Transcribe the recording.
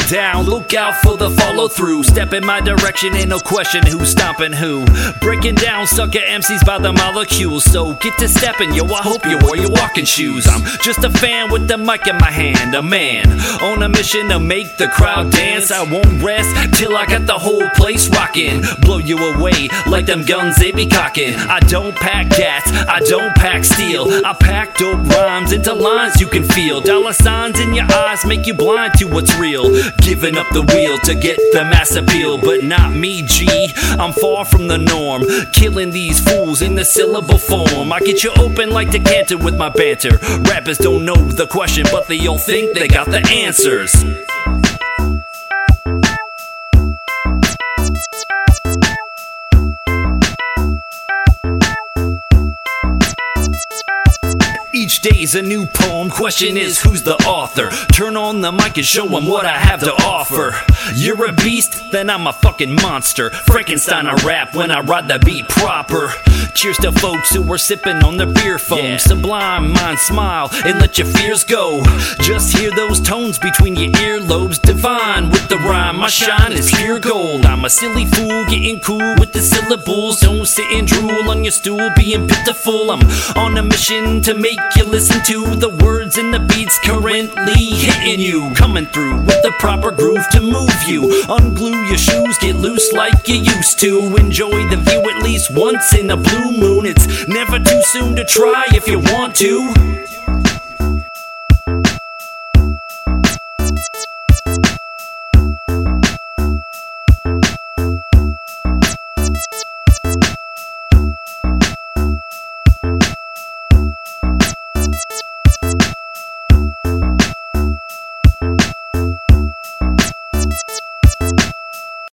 down, look out for the follow through. Step in my direction, ain't no question who's stomping who. Breaking down sucker MCs by the molecules. So get to stepping, yo, I hope you wore your walking shoes. I'm just a fan with the mic in my hand, a man on a mission to make the crowd dance. I won't rest till I got the whole place rocking. Blow you away like them guns they be cocking. I don't pack gas, I don't pack steel. I pack dope rhymes into lines you can feel. Dollar signs in your eyes make you blind to what's real. Giving up the wheel to get the mass appeal. But not me, G, I'm far from the norm. Killing these fools in the syllable form. I get you open like decanter with my banter. Rappers don't know the question, but they all think they got the answers. Each day's a new poem, question is who's the author? Turn on the mic and show them what I have to offer. You're a beast, then I'm a fucking monster. Frankenstein I rap when I ride the beat proper. Cheers to folks who are sipping on their beer foam. Sublime mind smile and let your fears go. Just hear those tones between your earlobes. Divine with the rhyme, my shine is pure gold. I'm a silly fool getting cool with the syllables. Don't sit and drool on your stool being pitiful. I'm on a mission to make you listen to the words and the beats currently hitting you. Coming through with the proper groove to move you. Unglue your shoes, get loose like you used to. Enjoy the view at least once in a blue moon. It's never too soon to try if you want to.